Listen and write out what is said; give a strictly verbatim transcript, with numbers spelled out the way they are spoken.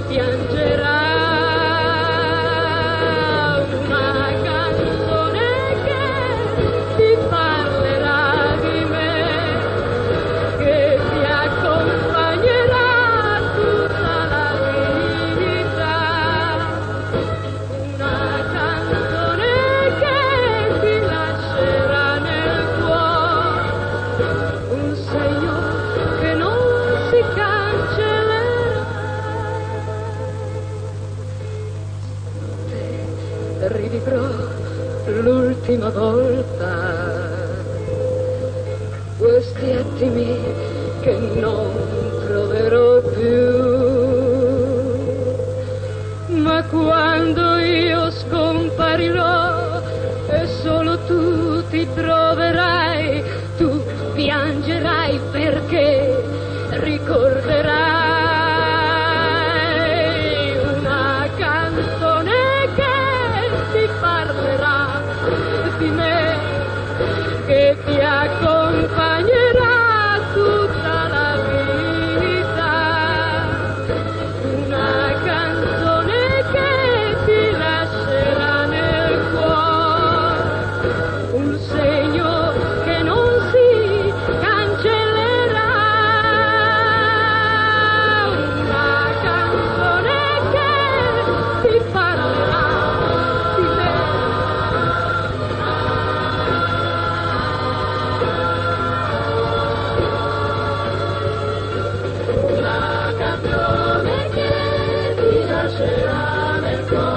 piangerà. Una canzone che ti parlerà di me, che ti accompagnerà tutta la vita. Una canzone che ti lascerà nel cuore un segno che non si cancellerà. Te rivivrò l'ultima volta questi attimi che non troverò più, ma quando io scomparirò e solo tu ti troverai, tu piangerai perché ricorderai una canzone che ti parlerà di me, che ti accompagnerà tutta la vita. Una canzone che ti lascerà nel cuore un segno che non si cancellerà. Una canzone che ti parlerà di me. Una canzone che ti lascerà nel cuore